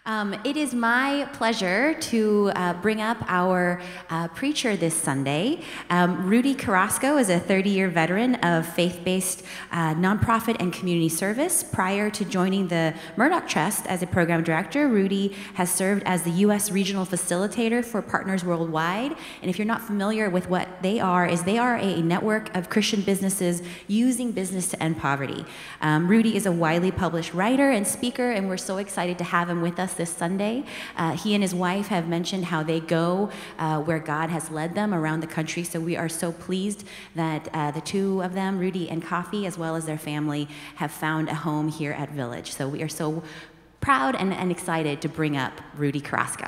It is my pleasure to bring up our preacher this Sunday. Rudy Carrasco is a 30-year veteran of faith-based nonprofit and community service. Prior to joining the Murdoch Trust as a program director, Rudy has served as the U.S. regional facilitator for Partners Worldwide. And if you're not familiar with what they are a network of Christian businesses using business to end poverty. Rudy is a widely published writer and speaker, and we're so excited to have him with us this Sunday. He and his wife have mentioned how they go where God has led them around the country, so we are so pleased that the two of them, Rudy and Coffee, as well as their family, have found a home here at Village. So we are so proud and excited to bring up Rudy Carrasco.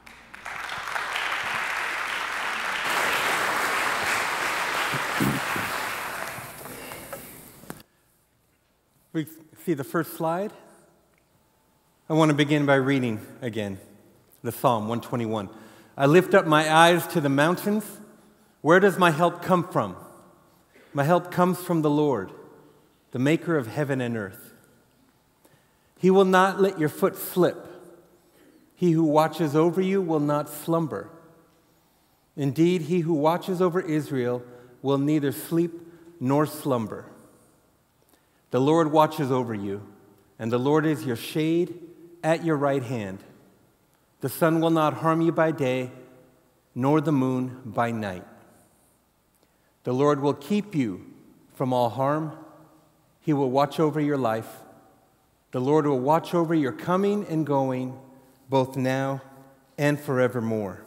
We see the first slide. I want to begin by reading again the Psalm 121. I lift up my eyes to the mountains. Where does my help come from? My help comes from the Lord, the maker of heaven and earth. He will not let your foot slip. He who watches over you will not slumber. Indeed, he who watches over Israel will neither sleep nor slumber. The Lord watches over you, and the Lord is your shade at your right hand. The sun will not harm you by day, nor the moon by night. The Lord will keep you from all harm. He will watch over your life. The Lord will watch over your coming and going, both now and forevermore.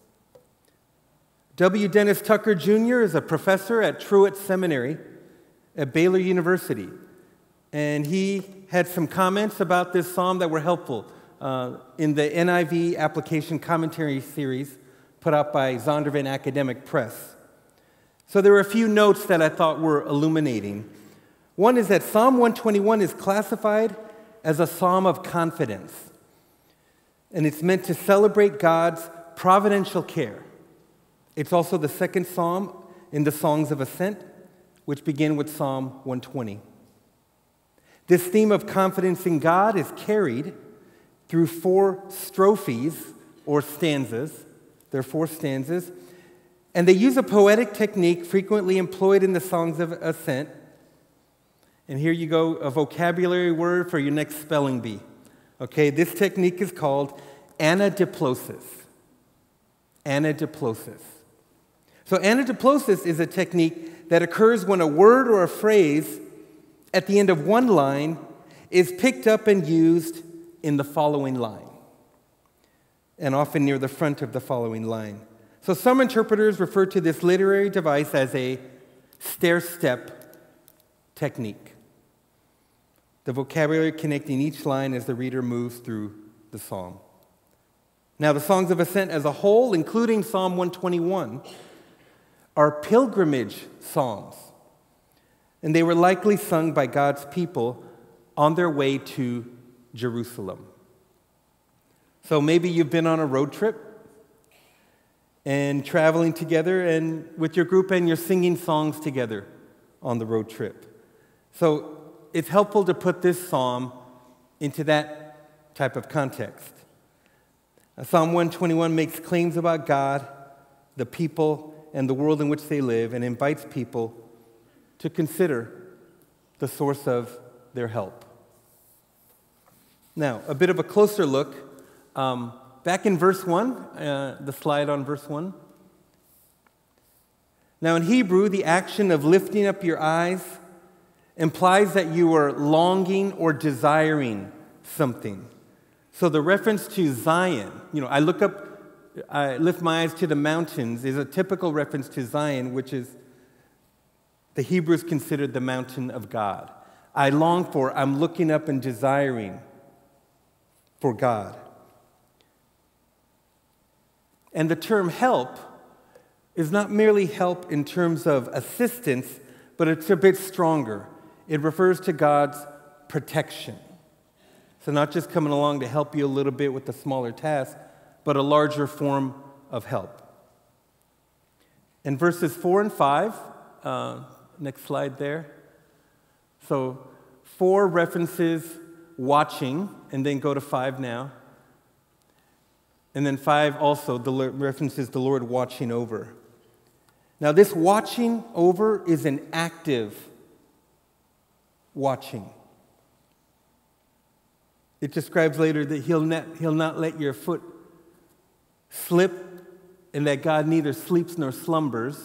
W. Dennis Tucker Jr. is a professor at Truett Seminary at Baylor University, and he had some comments about this psalm that were helpful in the NIV application commentary series put out by Zondervan Academic Press. So there were a few notes that I thought were illuminating. One is that Psalm 121 is classified as a psalm of confidence, and it's meant to celebrate God's providential care. It's also the second psalm in the Songs of Ascent, which begin with Psalm 120. This theme of confidence in God is carried through 4 strophes, or stanzas. There are 4 stanzas. And they use a poetic technique frequently employed in the Songs of Ascent. And here you go, a vocabulary word for your next spelling bee. Okay, this technique is called anadiplosis. Anadiplosis. So anadiplosis is a technique that occurs when a word or a phrase at the end of one line is picked up and used in the following line, and often near the front of the following line. So some interpreters refer to this literary device as a stair-step technique, the vocabulary connecting each line as the reader moves through the psalm. Now, the Songs of Ascent as a whole, including Psalm 121, are pilgrimage psalms, and they were likely sung by God's people on their way to Jerusalem. So maybe you've been on a road trip and traveling together and with your group, and you're singing songs together on the road trip. So it's helpful to put this psalm into that type of context. Psalm 121 makes claims about God, the people, and the world in which they live, and invites people to consider the source of their help. Now, a bit of a closer look. Back in verse 1, the slide on verse 1. Now, in Hebrew, the action of lifting up your eyes implies that you are longing or desiring something. So the reference to Zion, I lift my eyes to the mountains, is a typical reference to Zion, which is the Hebrews considered the mountain of God. I'm looking up and desiring for God. And the term help is not merely help in terms of assistance, but it's a bit stronger. It refers to God's protection. So not just coming along to help you a little bit with the smaller task, but a larger form of help. In verses 4 and 5, next slide there. So 4 references watching, and then go to 5 now. And then 5 also references the Lord watching over. Now, this watching over is an active watching. It describes later that he'll not let your foot slip, and that God neither sleeps nor slumbers.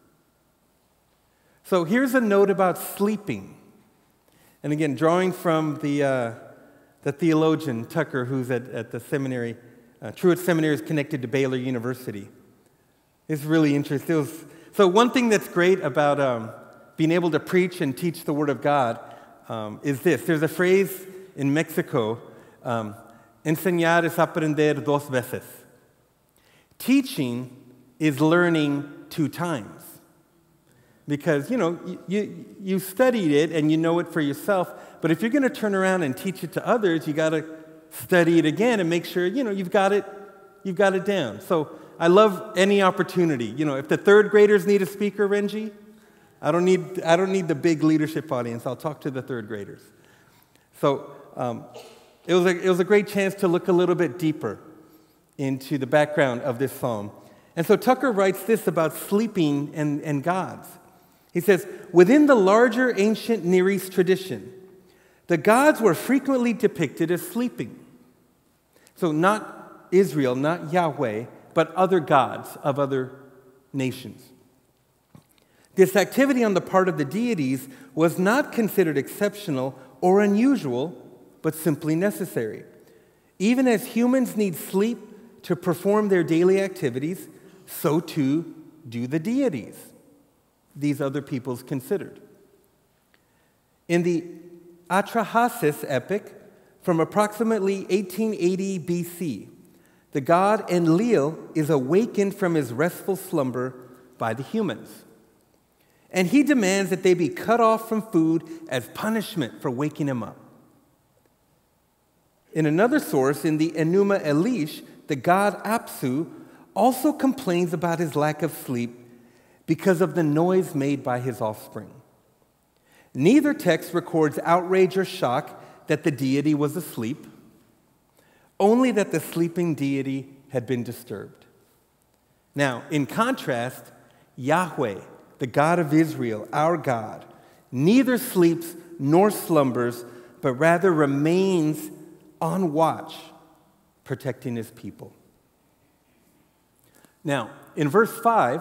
So here's a note about sleeping. And again, drawing from the theologian Tucker, who's at the seminary. Truett Seminary is connected to Baylor University. It's really interesting. So one thing that's great about being able to preach and teach the Word of God is this. There's a phrase in Mexico, enseñar es aprender dos veces. Teaching is learning 2 times. Because, you studied it and you know it for yourself, but if you're going to turn around and teach it to others, you got to study it again and make sure, you've got it down. So I love any opportunity. If the 3rd graders need a speaker, Renji, I don't need the big leadership audience. I'll talk to the 3rd graders. So it was a great chance to look a little bit deeper into the background of this psalm. And so Tucker writes this about sleeping and gods. He says, within the larger ancient Near East tradition, the gods were frequently depicted as sleeping. So not Israel, not Yahweh, but other gods of other nations. This activity on the part of the deities was not considered exceptional or unusual, but simply necessary. Even as humans need sleep to perform their daily activities, so too do the deities, these other peoples considered. In the Atrahasis epic from approximately 1880 BC, the god Enlil is awakened from his restful slumber by the humans. And he demands that they be cut off from food as punishment for waking him up. In another source, in the Enuma Elish, the god Apsu also complains about his lack of sleep because of the noise made by his offspring. Neither text records outrage or shock that the deity was asleep, only that the sleeping deity had been disturbed. Now, in contrast, Yahweh, the God of Israel, our God, neither sleeps nor slumbers, but rather remains on watch, protecting his people. Now, in verse 5,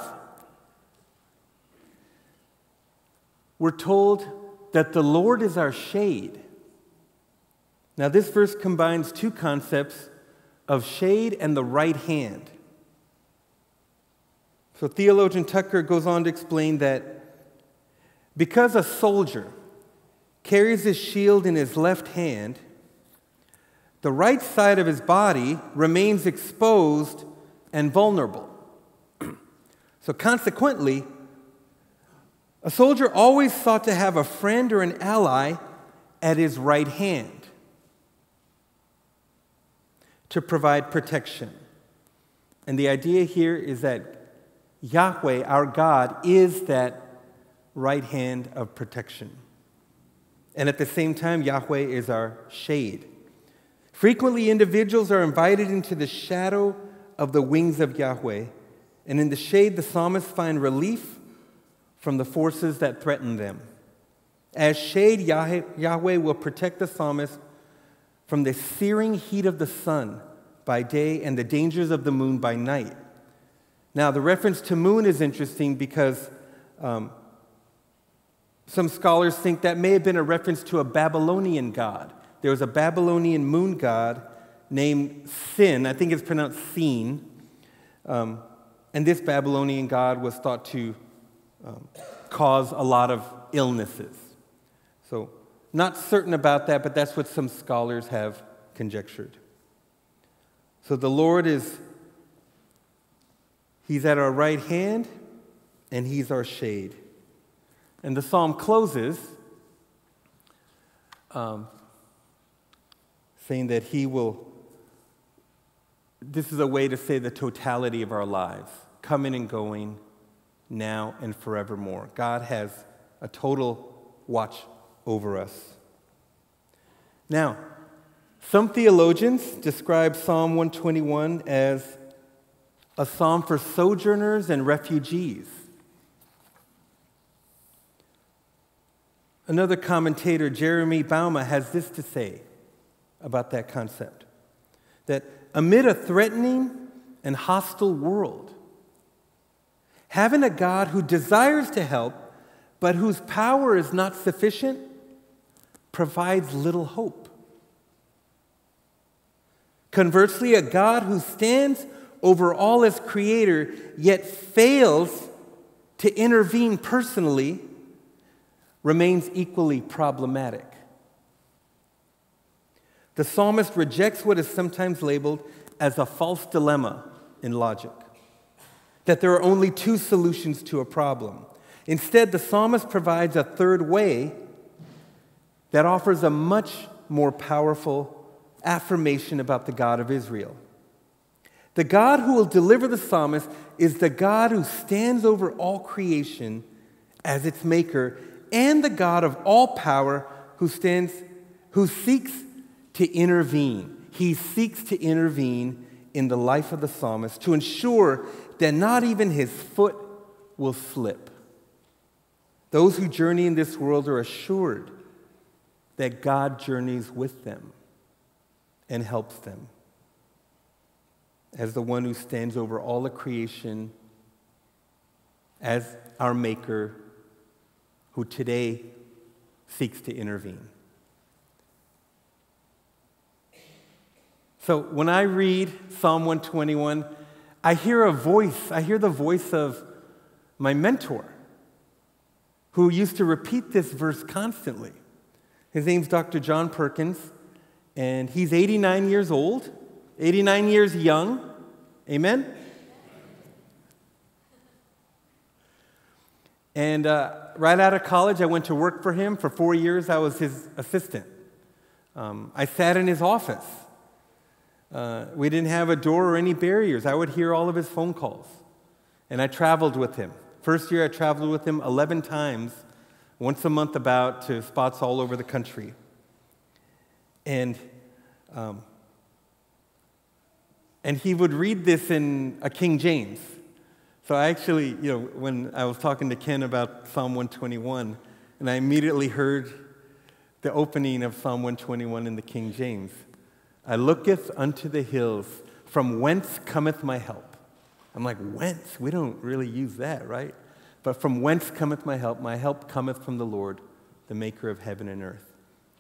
we're told that the Lord is our shade. Now, this verse combines 2 concepts of shade and the right hand. So theologian Tucker goes on to explain that because a soldier carries his shield in his left hand, the right side of his body remains exposed and vulnerable. So consequently, a soldier always sought to have a friend or an ally at his right hand to provide protection. And the idea here is that Yahweh, our God, is that right hand of protection. And at the same time, Yahweh is our shade. Frequently, individuals are invited into the shadow of the wings of Yahweh, and in the shade, the psalmists find relief from the forces that threaten them. As shade, Yahweh will protect the psalmist from the searing heat of the sun by day and the dangers of the moon by night. Now, the reference to moon is interesting because some scholars think that may have been a reference to a Babylonian god. There was a Babylonian moon god named Sin. I think it's pronounced Sin. And this Babylonian god was thought to cause a lot of illnesses. So, not certain about that, but that's what some scholars have conjectured. So the Lord He's at our right hand, and He's our shade. And the psalm closes saying that He will, this is a way to say the totality of our lives, coming and going, now and forevermore. God has a total watch over us. Now, Some theologians describe Psalm 121 as a psalm for sojourners and refugees. Another commentator, Jeremy Bauma, has this to say about that concept, that amid a threatening and hostile world, having a God who desires to help, but whose power is not sufficient, provides little hope. Conversely, a God who stands over all as creator, yet fails to intervene personally, remains equally problematic. The psalmist rejects what is sometimes labeled as a false dilemma in logic, that there are only two solutions to a problem. Instead, the psalmist provides a third way that offers a much more powerful affirmation about the God of Israel. The God who will deliver the psalmist is the God who stands over all creation as its maker, and the God of all power who seeks to intervene. He seeks to intervene in the life of the psalmist to ensure that not even his foot will slip. Those who journey in this world are assured that God journeys with them and helps them as the one who stands over all of creation, as our maker, who today seeks to intervene. So when I read Psalm 121, I hear the voice of my mentor, who used to repeat this verse constantly. His name's Dr. John Perkins, and he's 89 years old, 89 years young. Amen? And right out of college, I went to work for him. For 4 years, I was his assistant. I sat in his office. We didn't have a door or any barriers. I would hear all of his phone calls. And I traveled with him. First year, I traveled with him 11 times, once a month about, to spots all over the country. And he would read this in a King James. So I actually, when I was talking to Ken about Psalm 121, and I immediately heard the opening of Psalm 121 in the King James. I looketh unto the hills, from whence cometh my help. I'm like, whence? We don't really use that, right? But from whence cometh my help? My help cometh from the Lord, the maker of heaven and earth.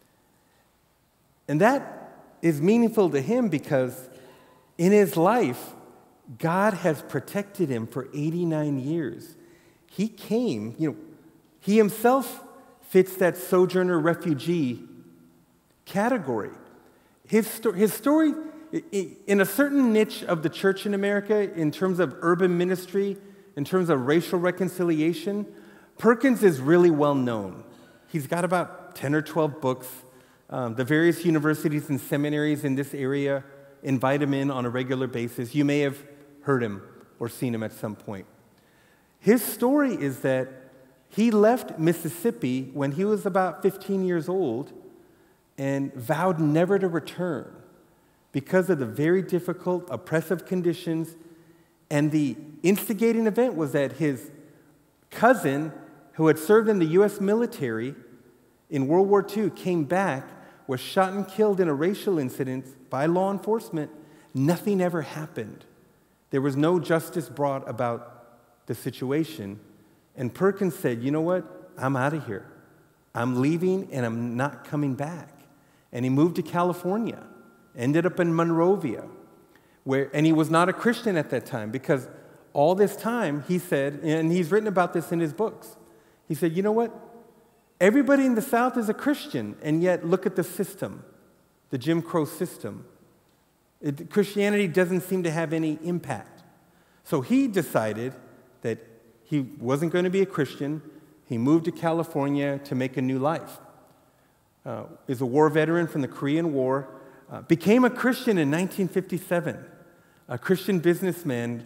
And that is meaningful to him because in his life, God has protected him for 89 years. He came, he himself fits that sojourner refugee category. His story, in a certain niche of the church in America, in terms of urban ministry, in terms of racial reconciliation, Perkins is really well known. He's got about 10 or 12 books. The various universities and seminaries in this area invite him in on a regular basis. You may have heard him or seen him at some point. His story is that he left Mississippi when he was about 15 years old and vowed never to return because of the very difficult, oppressive conditions. And the instigating event was that his cousin, who had served in the U.S. military in World War II, came back, was shot and killed in a racial incident by law enforcement. Nothing ever happened. There was no justice brought about the situation. And Perkins said, you know what? I'm out of here. I'm leaving and I'm not coming back. And he moved to California, ended up in Monrovia, and he was not a Christian at that time because all this time, he said, and he's written about this in his books, he said, you know what? Everybody in the South is a Christian, and yet look at the system, the Jim Crow system. Christianity doesn't seem to have any impact. So he decided that he wasn't going to be a Christian. He moved to California to make a new life. Is a war veteran from the Korean War, became a Christian in 1957. A Christian businessman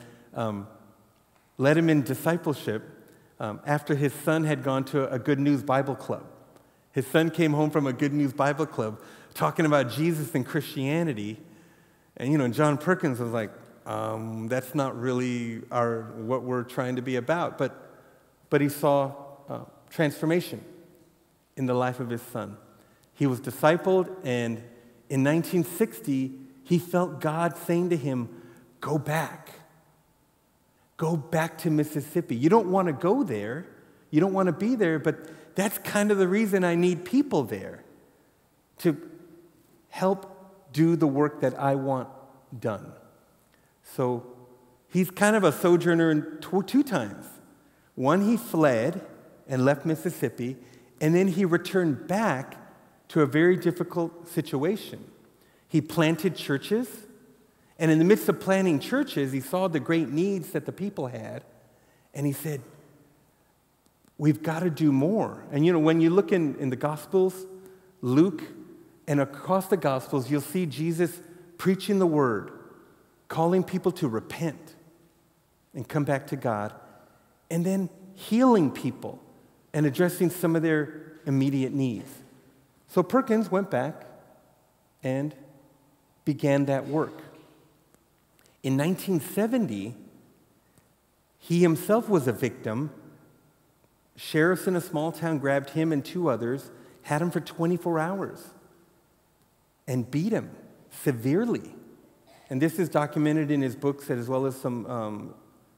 led him in discipleship after his son had gone to a Good News Bible Club. His son came home from a Good News Bible Club, talking about Jesus and Christianity. And, John Perkins was like, that's not really what we're trying to be about. But he saw transformation in the life of his son. He was discipled, and in 1960, he felt God saying to him, go back. Go back to Mississippi. You don't want to go there. You don't want to be there, but that's kind of the reason I need people there to help do the work that I want done. So he's kind of a sojourner two times. One, he fled and left Mississippi, and then he returned back to a very difficult situation. He planted churches, and in the midst of planting churches, he saw the great needs that the people had, and he said, we've got to do more. And when you look in the Gospels, Luke, and across the Gospels, you'll see Jesus preaching the word, calling people to repent and come back to God, and then healing people and addressing some of their immediate needs. So Perkins went back and began that work. In 1970, he himself was a victim. Sheriffs in a small town grabbed him and two others, had him for 24 hours, and beat him severely. And this is documented in his books as well as some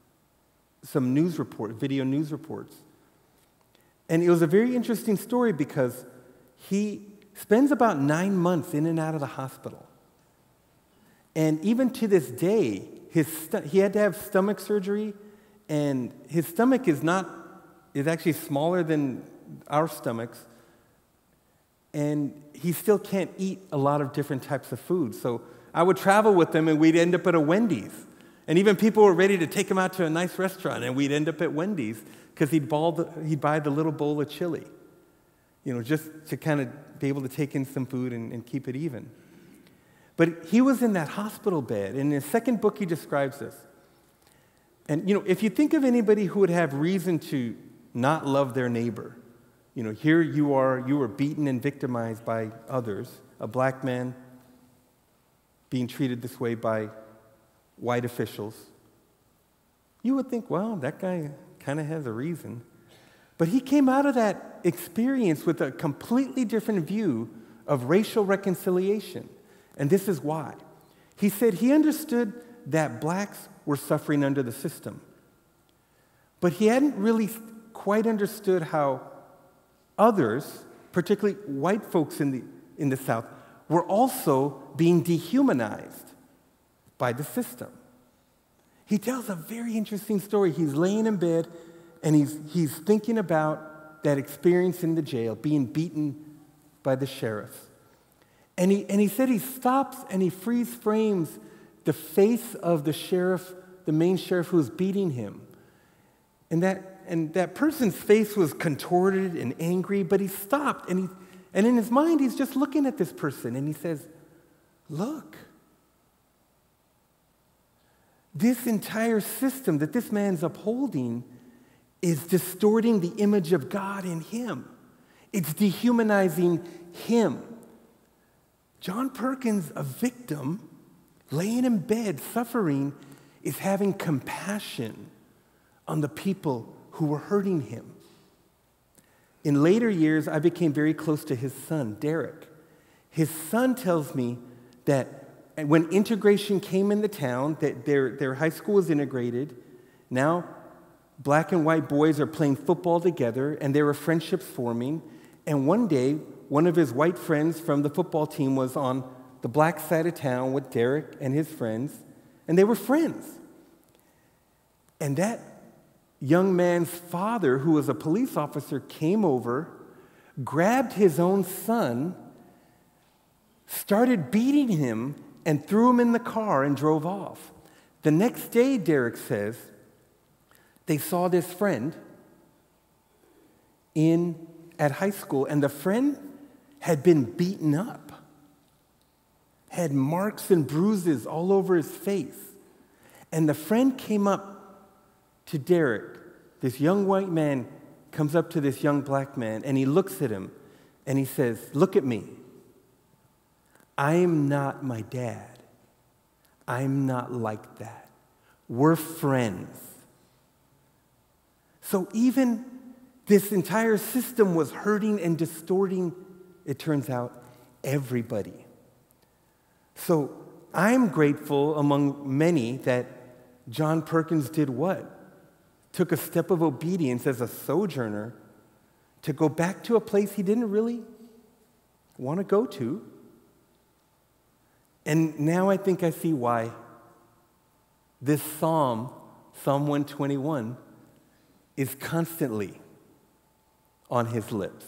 video news reports. And it was a very interesting story because he spends about 9 months in and out of the hospital. And even to this day, he had to have stomach surgery, and his stomach is actually smaller than our stomachs, and he still can't eat a lot of different types of food. So I would travel with him, and we'd end up at a Wendy's. And even people were ready to take him out to a nice restaurant, and we'd end up at Wendy's because he'd buy the little bowl of chili, just to kind of be able to take in some food and keep it even. But he was in that hospital bed. In his second book, he describes this. And, if you think of anybody who would have reason to not love their neighbor, here you were beaten and victimized by others, a black man being treated this way by white officials. You would think, well, that guy kind of has a reason. But he came out of that experience with a completely different view of racial reconciliation. And this is why. He said he understood that blacks were suffering under the system. But he hadn't really quite understood how others, particularly white folks in the South, were also being dehumanized by the system. He tells a very interesting story. He's laying in bed, and he's thinking about that experience in the jail, being beaten by the sheriff. And he said he stops and he freeze frames the face of the sheriff, the main sheriff who was beating him. And that person's face was contorted and angry, but he stopped, and in his mind, he's just looking at this person, and he says, look, this entire system that this man's upholding is distorting the image of God in him. It's dehumanizing him. John Perkins, a victim, laying in bed, suffering, is having compassion on the people who were hurting him. In later years, I became very close to his son, Derek. His son tells me that when integration came in the town, that their high school was integrated, now black and white boys are playing football together, and there were friendships forming, and one day, one of his white friends from the football team was on the black side of town with Derek and his friends, and they were friends. And that young man's father, who was a police officer, came over, grabbed his own son, started beating him, and threw him in the car and drove off. The next day, Derek says, they saw this friend at high school, and the friend had been beaten up, had marks and bruises all over his face. And the friend came up to Derek. This young white man comes up to this young black man, and he looks at him, and he says, look at me. I'm not my dad. I'm not like that. We're friends. So even this entire system was hurting and distorting, it turns out, everybody. So I'm grateful among many that John Perkins did what? Took a step of obedience as a sojourner to go back to a place he didn't really want to go to. And now I think I see why this Psalm 121, is constantly on his lips.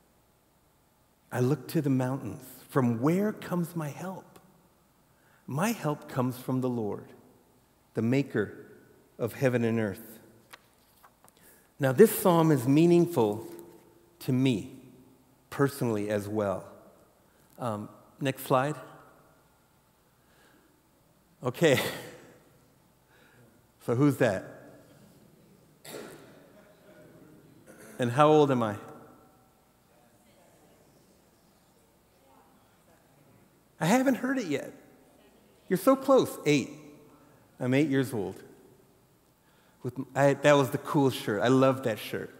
I look to the mountains. From where comes my help? My help comes from the Lord, the maker of heaven and earth. Now, this psalm is meaningful to me personally as well. Next slide. Okay. So who's that? And how old am I? I haven't heard it yet. You're so close. 8. I'm 8 years old. That was the cool shirt. I love that shirt.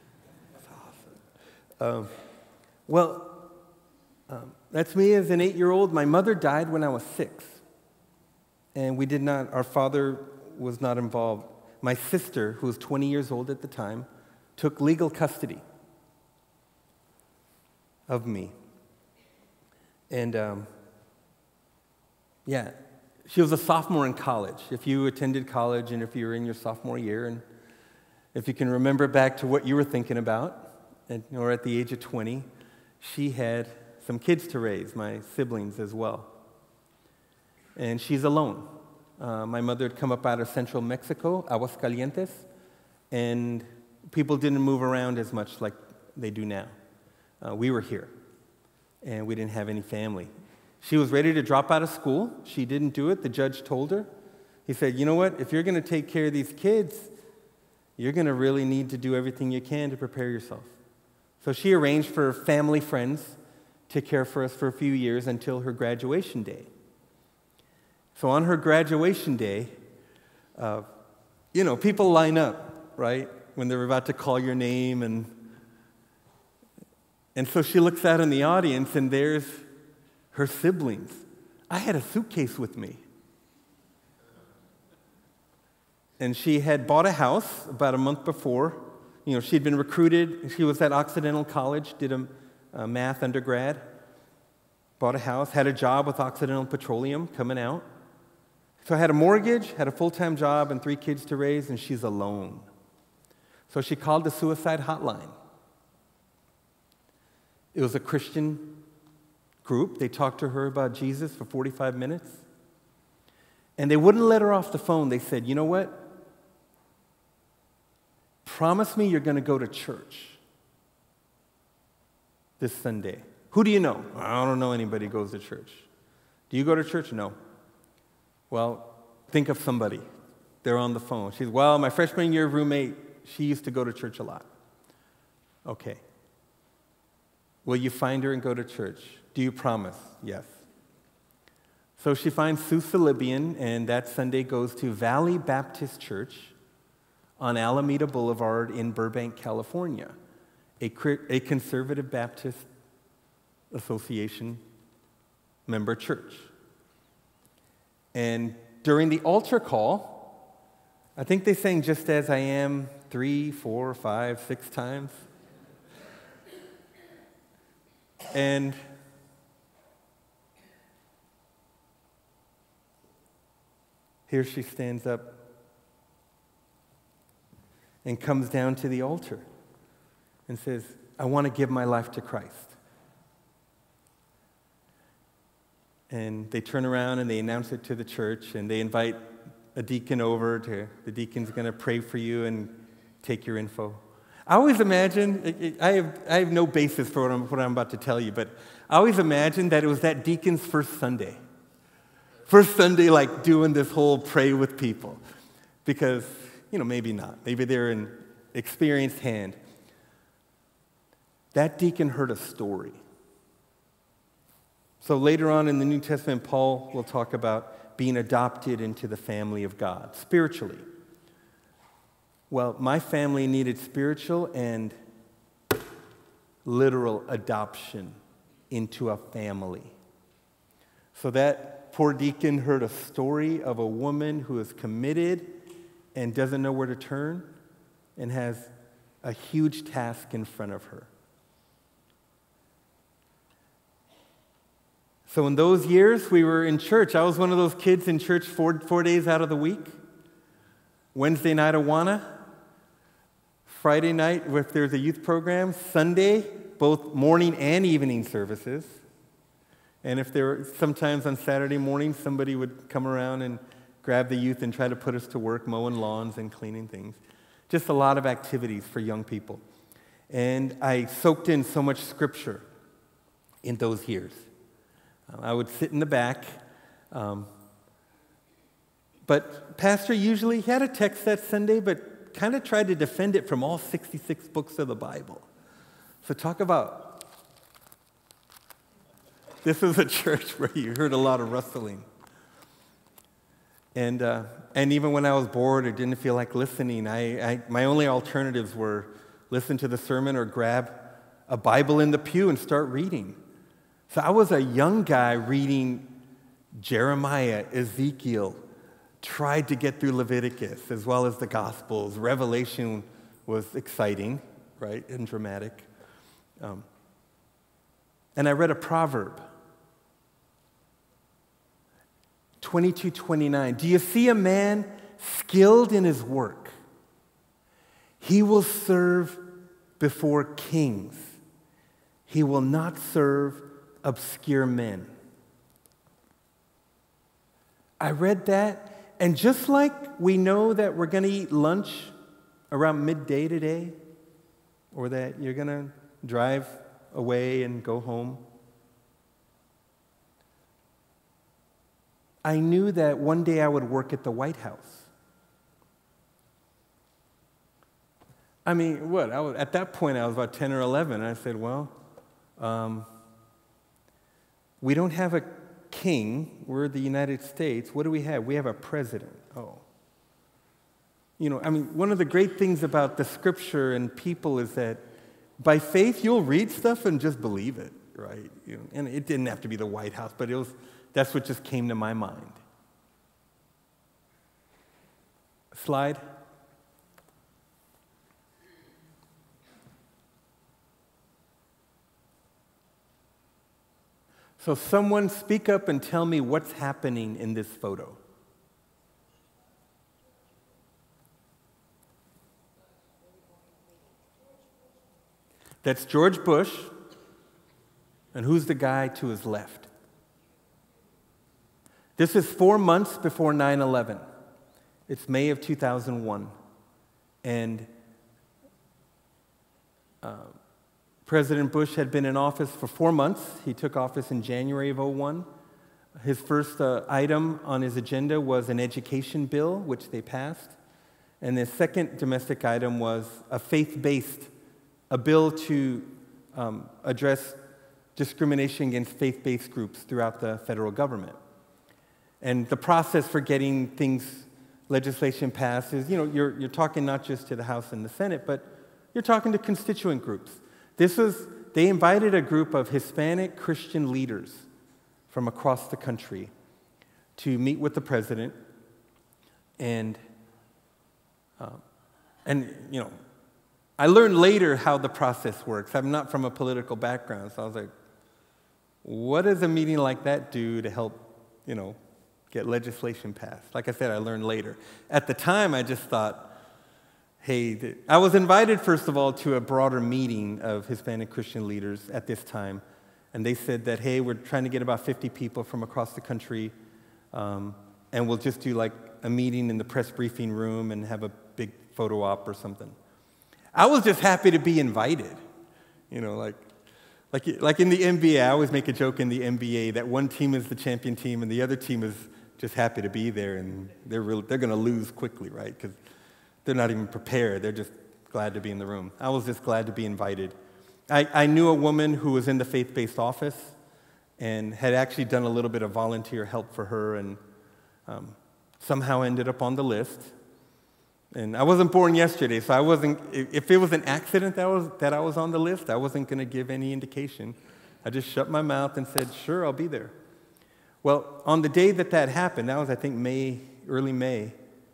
That's awesome. That's me as an 8-year-old. My mother died when I was 6. And our father was not involved. My sister, who was 20 years old at the time, took legal custody of me. And she was a sophomore in college. If you attended college and if you were in your sophomore year, and if you can remember back to what you were thinking about, or at the age of 20, she had some kids to raise, my siblings as well. And she's alone. My mother had come up out of central Mexico, Aguascalientes, and people didn't move around as much like they do now. We were here, and we didn't have any family. She was ready to drop out of school. She didn't do it. The judge told her. He said, you know what? If you're going to take care of these kids, you're going to really need to do everything you can to prepare yourself. So she arranged for family friends to care for us for a few years until her graduation day. So on her graduation day, people line up, right, when they're about to call your name. And so she looks out in the audience, and there's her siblings. I had a suitcase with me. And she had bought a house about a month before. She'd been recruited. She was at Occidental College, did a math undergrad, bought a house, had a job with Occidental Petroleum coming out. So I had a mortgage, had a full-time job, and 3 kids to raise, and she's alone. So she called the suicide hotline. It was a Christian group. They talked to her about Jesus for 45 minutes. And they wouldn't let her off the phone. They said, you know what? Promise me you're going to go to church this Sunday. Who do you know? I don't know anybody who goes to church. Do you go to church? No. Well, think of somebody. They're on the phone. She's, my freshman year roommate, she used to go to church a lot. Okay. Will you find her and go to church? Do you promise? Yes. So she finds Sue Salibian, and that Sunday goes to Valley Baptist Church on Alameda Boulevard in Burbank, California, a conservative Baptist Association member church. And during the altar call, I think they sang Just As I Am 3, 4, 5, 6 times. And here she stands up and comes down to the altar and says, I want to give my life to Christ. And they turn around and they announce it to the church, and they invite a deacon over. The deacon's going to pray for you and take your info. I always imagine, I have no basis for what I'm about to tell you, but I always imagine that it was that deacon's first Sunday. First Sunday, like doing this whole pray with people. Because, maybe not. Maybe they're an experienced hand. That deacon heard a story. So later on in the New Testament, Paul will talk about being adopted into the family of God, spiritually. Well, my family needed spiritual and literal adoption into a family. So that poor deacon heard a story of a woman who is committed and doesn't know where to turn and has a huge task in front of her. So in those years, we were in church. I was one of those kids in church four days out of the week. Wednesday night, Awana. Friday night, if there's a youth program. Sunday, both morning and evening services. And if there were, sometimes on Saturday morning, somebody would come around and grab the youth and try to put us to work mowing lawns and cleaning things. Just a lot of activities for young people. And I soaked in so much scripture in those years. I would sit in the back. But Pastor usually had a text that Sunday, but kind of tried to defend it from all 66 books of the Bible. So talk about, this is a church where you heard a lot of rustling. And even when I was bored or didn't feel like listening, my only alternatives were listen to the sermon or grab a Bible in the pew and start reading. So I was a young guy reading Jeremiah, Ezekiel, tried to get through Leviticus as well as the Gospels. Revelation was exciting, right, and dramatic. And I read a proverb, 22:29. Do you see a man skilled in his work? He will serve before kings. He will not serve obscure men. I read that, and just like we know that we're going to eat lunch around midday today, or that you're going to drive away and go home, I knew that one day I would work at the White House. I mean, at that point I was about 10 or 11, and I said, well, we don't have a king. We're the United States. What do we have? We have a president. Oh. You know, I mean, one of the great things about the scripture and people is that by faith you'll read stuff and just believe it, right? You know, and it didn't have to be the White House, but that's what just came to my mind. Slide. So someone speak up and tell me what's happening in this photo. That's George Bush. And who's the guy to his left? This is 4 months before 9/11. It's May of 2001. And President Bush had been in office for 4 months. He took office in January of 2001. His first item on his agenda was an education bill, which they passed. And the second domestic item was a a bill to address discrimination against faith-based groups throughout the federal government. And the process for getting legislation passed is, you're talking not just to the House and the Senate, but you're talking to constituent groups. They invited a group of Hispanic Christian leaders from across the country to meet with the president, and I learned later how the process works. I'm not from a political background, so I was like, what does a meeting like that do to help, get legislation passed? Like I said, I learned later. At the time, I just thought, hey, I was invited, first of all, to a broader meeting of Hispanic Christian leaders at this time, and they said that, hey, we're trying to get about 50 people from across the country, and we'll just do like a meeting in the press briefing room and have a big photo op or something. I was just happy to be invited, like in the NBA. I always make a joke in the NBA that one team is the champion team and the other team is just happy to be there, and they're going to lose quickly, right? Because they're not even prepared. They're just glad to be in the room. I was just glad to be invited. I knew a woman who was in the faith-based office, and had actually done a little bit of volunteer help for her, and somehow ended up on the list. And I wasn't born yesterday, so I wasn't, if it was an accident that I was on the list, I wasn't going to give any indication. I just shut my mouth and said, sure, I'll be there. Well, on the day that happened, that was, I think, early May,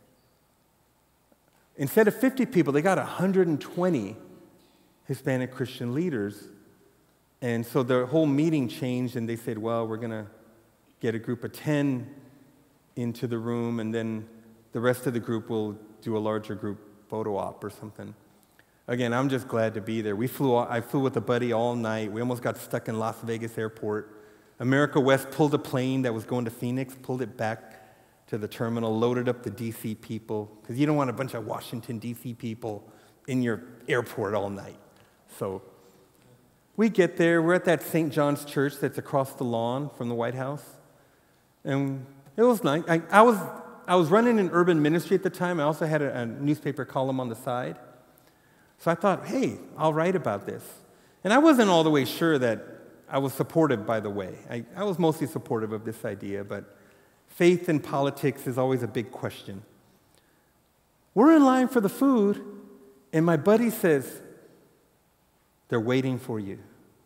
instead of 50 people, they got 120 Hispanic Christian leaders. And so the whole meeting changed, and they said, well, we're going to get a group of 10 into the room, and then the rest of the group will do a larger group photo op or something. Again, I'm just glad to be there. I flew with a buddy all night. We almost got stuck in Las Vegas airport. America West pulled a plane that was going to Phoenix, pulled it back to the terminal, loaded up the D.C. people, because you don't want a bunch of Washington, D.C. people in your airport all night. So we get there. We're at that St. John's Church that's across the lawn from the White House. And it was nice. I was running an urban ministry at the time. I also had a newspaper column on the side. So I thought, hey, I'll write about this. And I wasn't all the way sure that I was supportive, by the way. I was mostly supportive of this idea, but faith in politics is always a big question. We're in line for the food, and my buddy says, they're waiting for you.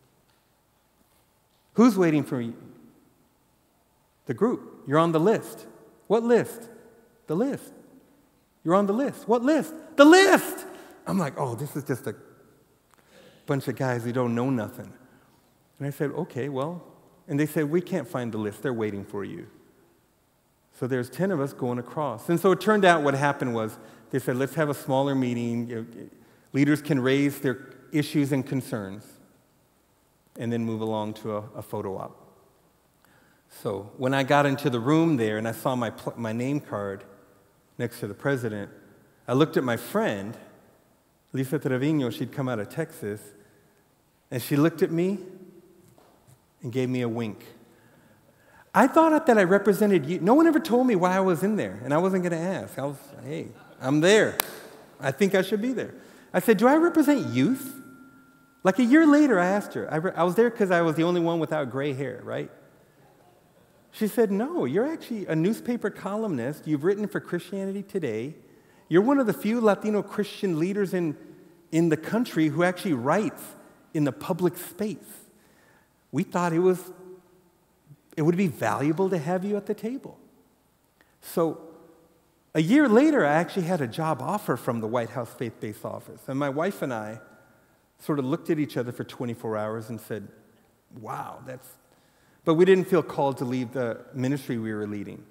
Who's waiting for you? The group. You're on the list. What list? The list. You're on the list. What list? The list! I'm like, oh, this is just a bunch of guys who don't know nothing. And I said, okay, well. And they said, we can't find the list. They're waiting for you. So there's 10 of us going across. And so it turned out what happened was they said, let's have a smaller meeting. Leaders can raise their issues and concerns and then move along to a photo op. So when I got into the room there and I saw my name card next to the president, I looked at my friend, Lisa Trevino. She'd come out of Texas, and she looked at me and gave me a wink. I thought that I represented you. No one ever told me why I was in there, and I wasn't going to ask. I was, hey, I'm there. I think I should be there. I said, do I represent youth? Like a year later, I asked her. I was there because I was the only one without gray hair, right? She said, no, you're actually a newspaper columnist. You've written for Christianity Today. You're one of the few Latino Christian leaders in the country who actually writes in the public space. We thought it would be valuable to have you at the table. So a year later, I actually had a job offer from the White House faith-based office. And my wife and I sort of looked at each other for 24 hours and said, wow, but we didn't feel called to leave the ministry we were leading.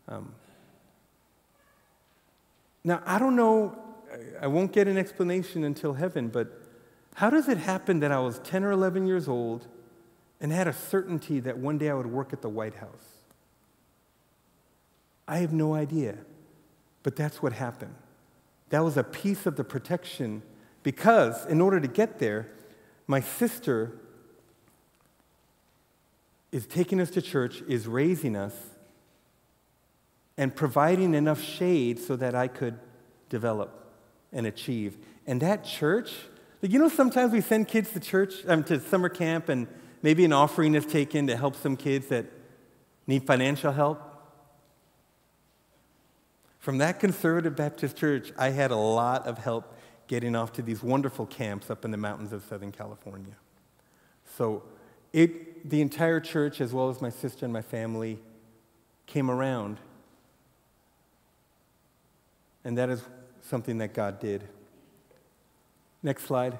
Now, I don't know, I won't get an explanation until heaven, but how does it happen that I was 10 or 11 years old and had a certainty that one day I would work at the White House? I have no idea, but that's what happened. That was a piece of the protection, because in order to get there, my sister is taking us to church, is raising us, and providing enough shade so that I could develop and achieve. And that church, sometimes we send kids to church, to summer camp, and maybe an offering is taken to help some kids that need financial help. From that conservative Baptist church, I had a lot of help getting off to these wonderful camps up in the mountains of Southern California. So the entire church, as well as my sister and my family, came around. And that is something that God did. Next slide.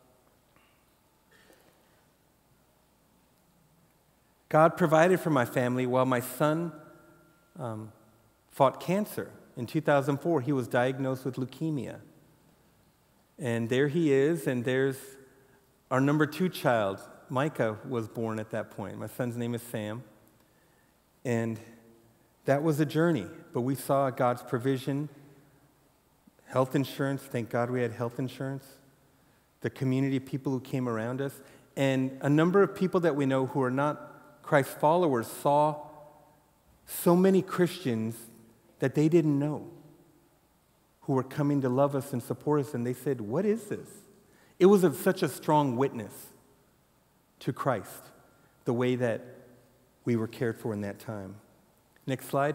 God provided for my family while my son fought cancer. In 2004, he was diagnosed with leukemia. And there he is, and there's our number 2 child. Micah was born at that point. My son's name is Sam. And that was a journey, but we saw God's provision. Health insurance, thank God we had health insurance. The community of people who came around us. And a number of people that we know who are not Christ followers saw so many Christians that they didn't know who were coming to love us and support us. And they said, what is this? It was such a strong witness to Christ, the way that we were cared for in that time. Next slide.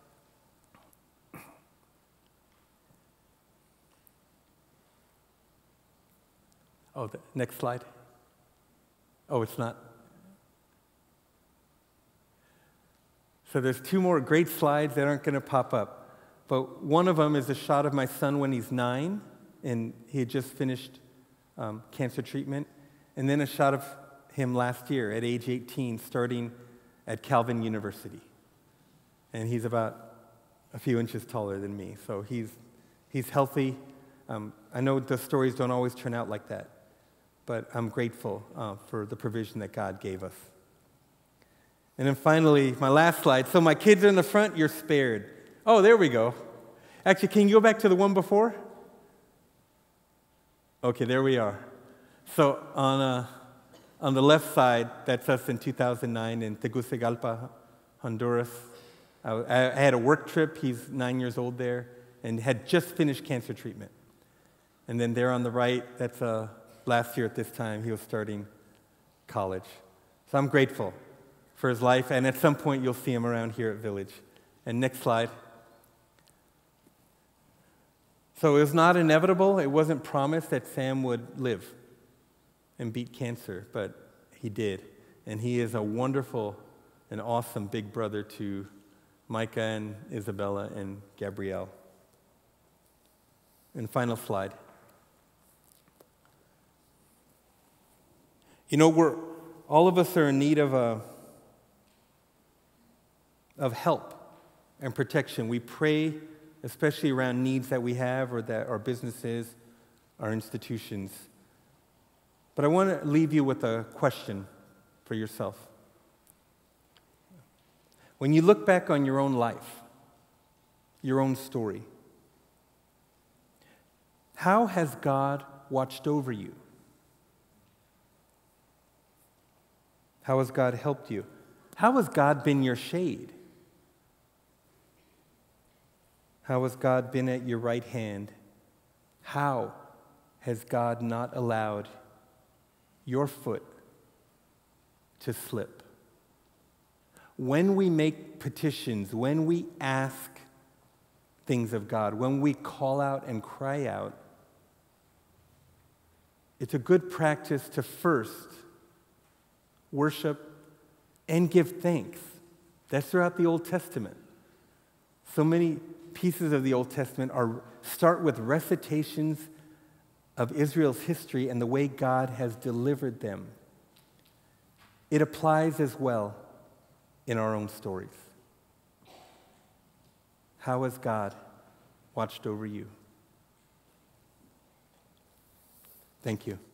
Oh, next slide. Oh, it's not. So there's two more great slides that aren't going to pop up. But one of them is a shot of my son when he's 9, and he had just finished cancer treatment. And then a shot of him last year at age 18, starting at Calvin University. And he's about a few inches taller than me. So he's healthy. I know the stories don't always turn out like that, but I'm grateful for the provision that God gave us. And then finally, my last slide. So my kids are in the front, you're spared. Oh, there we go. Actually, can you go back to the one before? Okay, there we are. So on the left side, that's us in 2009 in Tegucigalpa, Honduras. I had a work trip. He's 9 years old there and had just finished cancer treatment. And then there on the right, that's last year at this time, he was starting college. So I'm grateful for his life, and at some point you'll see him around here at Village. And next slide. So it was not inevitable, it wasn't promised that Sam would live and beat cancer, but he did. And he is a wonderful and awesome big brother to Micah and Isabella and Gabrielle. And final slide. You know, all of us are in need of help and protection. We pray, especially around needs that we have or that our businesses, our institutions. But I want to leave you with a question for yourself. When you look back on your own life, your own story, how has God watched over you? How has God helped you? How has God been your shade? How has God been at your right hand? How has God not allowed your foot to slip? When we make petitions, when we ask things of God, when we call out and cry out, it's a good practice to first worship and give thanks. That's throughout the Old Testament. So many pieces of the Old Testament start with recitations of Israel's history and the way God has delivered them. It applies as well in our own stories. How has God watched over you? Thank you.